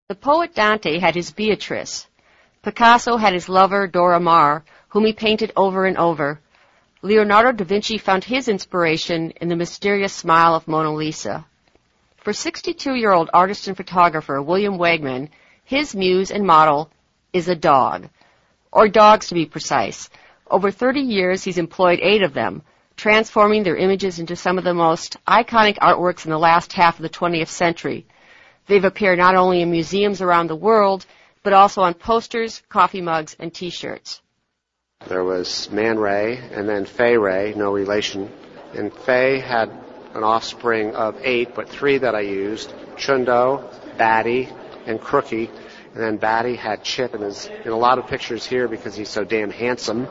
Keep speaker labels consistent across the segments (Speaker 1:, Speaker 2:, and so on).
Speaker 1: The poet Dante had his Beatrice. Picasso had his lover, Dora Maar, whom he painted over and over. Leonardo da Vinci found his inspiration in the mysterious smile of Mona Lisa. For 62-year-old artist and photographer William Wegman, his muse and model is a dog, or dogs to be precise. Over 30 years, he's employed 8 of them, transforming their images into some of the most iconic artworks in the last half of the 20th century. They've appeared not only in museums around the world, but also on posters, coffee mugs, and T-shirts.
Speaker 2: There was Man Ray and then Fay Ray, no relation. And Fay had an offspring of 8, but 3 that I used, Chundo, Batty, and Crookie. And then Batty had Chip and is in a lot of pictures here because he's so damn handsome.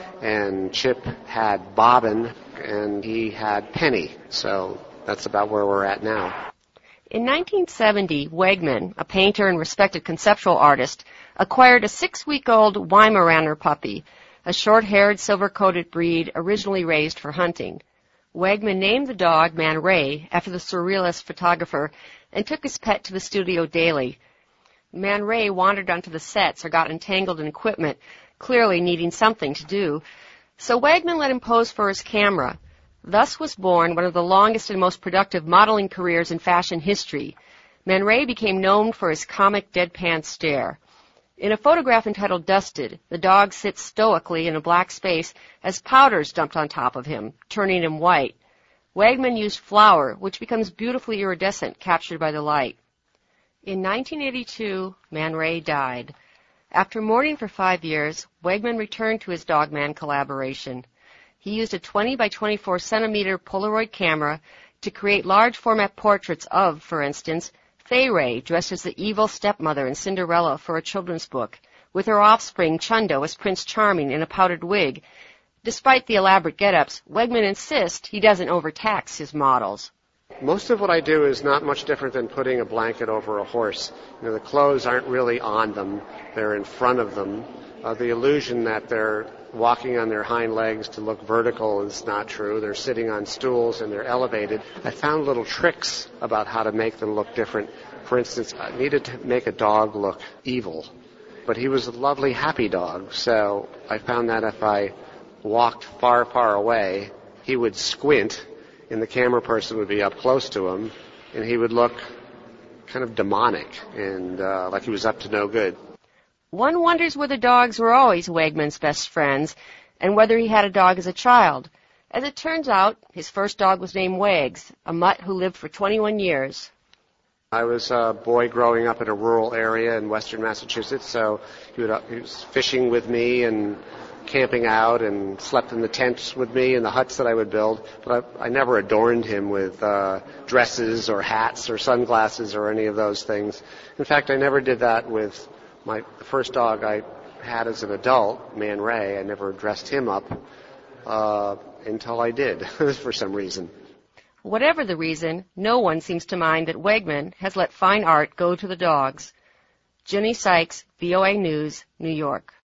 Speaker 2: And Chip had Bobbin, and he had Penny. So that's about where we're at now.
Speaker 1: In 1970, Wegman, a painter and respected conceptual artist, acquired a 6-week-old Weimaraner puppy, a short-haired, silver-coated breed originally raised for hunting. Wegman named the dog Man Ray after the surrealist photographer and took his pet to the studio daily. Man Ray wandered onto the sets or got entangled in equipment, clearly needing something to do. So Wegman let him pose for his camera. Thus was born one of the longest and most productive modeling careers in fashion history. Man Ray became known for his comic deadpan stare. In a photograph entitled Dusted, the dog sits stoically in a black space as powder's dumped on top of him, turning him white. Wegman used flour, which becomes beautifully iridescent, captured by the light. In 1982, Man Ray died. After mourning for 5 years, Wegman returned to his Dogman collaboration. He used a 20 by 24 centimeter Polaroid camera to create large format portraits of, for instance, Fay Ray dressed as the evil stepmother in Cinderella for a children's book, with her offspring Chundo as Prince Charming in a powdered wig. Despite the elaborate get-ups, Wegman insists he doesn't overtax his models.
Speaker 2: Most of what I do is not much different than putting a blanket over a horse. The clothes aren't really on them, they're in front of them. The illusion that they're walking on their hind legs to look vertical is not true. They're sitting on stools and they're elevated. I found little tricks about how to make them look different. For instance, I needed to make a dog look evil, but he was a lovely, happy dog. So I found that if I walked far, far away, he would squint and the camera person would be up close to him and he would look kind of demonic and like he was up to no good.
Speaker 1: One wonders whether dogs were always Wegman's best friends and whether he had a dog as a child. As it turns out, his first dog was named Wags, a mutt who lived for 21 years.
Speaker 2: I was a boy growing up in a rural area in western Massachusetts, so he was fishing with me and camping out and slept in the tents with me in the huts that I would build. But I never adorned him with dresses or hats or sunglasses or any of those things. In fact, I never did that with the first dog I had as an adult, Man Ray. I never dressed him up until I did, for some reason.
Speaker 1: Whatever the reason, no one seems to mind that Wegman has let fine art go to the dogs. Jenny Sykes, VOA News, New York.